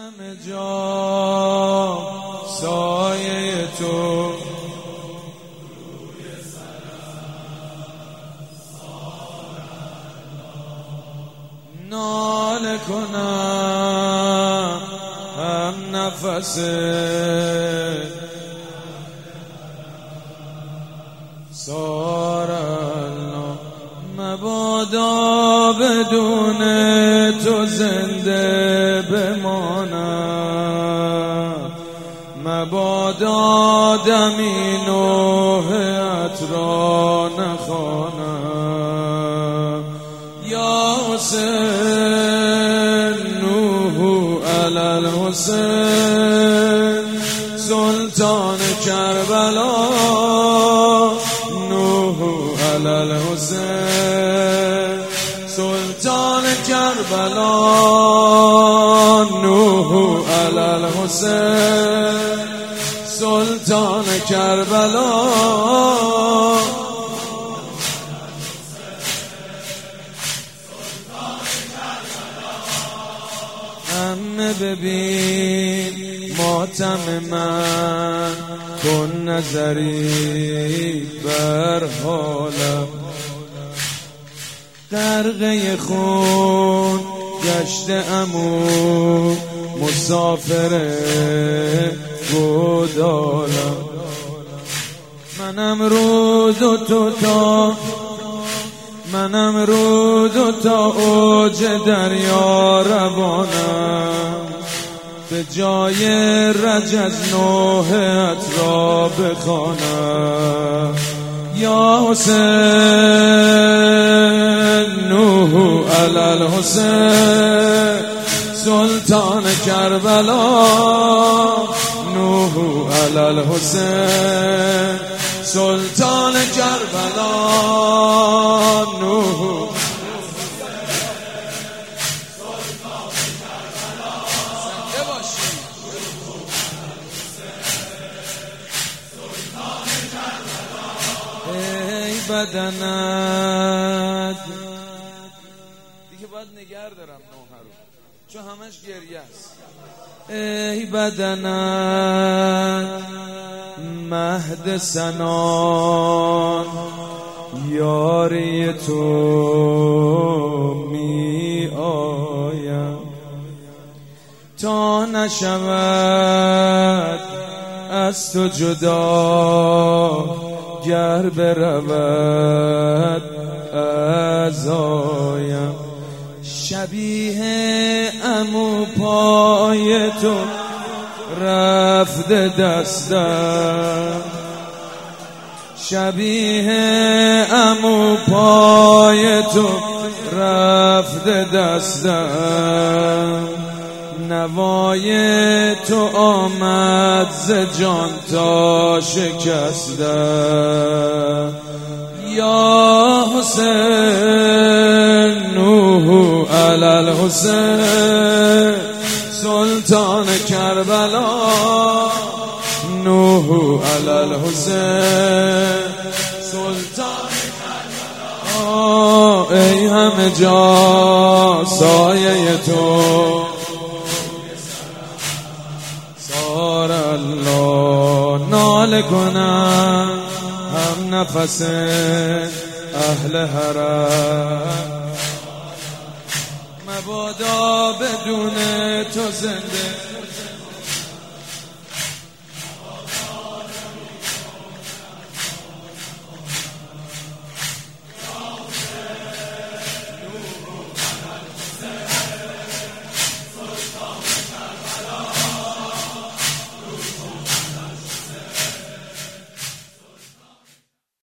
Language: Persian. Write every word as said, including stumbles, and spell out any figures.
همه جا سایه تو ناله کنم هم نفس سارالله مبادا بدون تو زنده بمانم مبادا دمی نوحت را نخوانم یا حسین نوح علی الحسین سلطان کربلا نوح علی الحسین سلطان کربلا نوح علی الحسین سلطان کربلا همه ببین ماتم من کن نظری بر حالم غرقه خون گشته امو مسافر گودالم منم رود و تو تا منم رود و تا اوج دریا روانم به جای رجز نوحت را بخوانم یا حسین نوح علی الحسین سلطان کربلا نوح علی الحسین سلطان کربلا نوح ای بدنت دیگه باید نگر دارم نوح رو چون همش گریه است ای بدنت مهد سنان یاری تو می آیم تا نشود از تو جدا گر برود ازایم شبیه عمو پای تو رفته دستم شبیه عمو پای تو رفته دستم نوای تو آمد ز جان تا شکستم یا حسین نوح علی الحسین سلطان کربلا نوح علی الحسین سلطان کربلا ای همه جا سایه تو سارالله ناله کنم هم نفس اهل حرم مبادا بدون تو زنده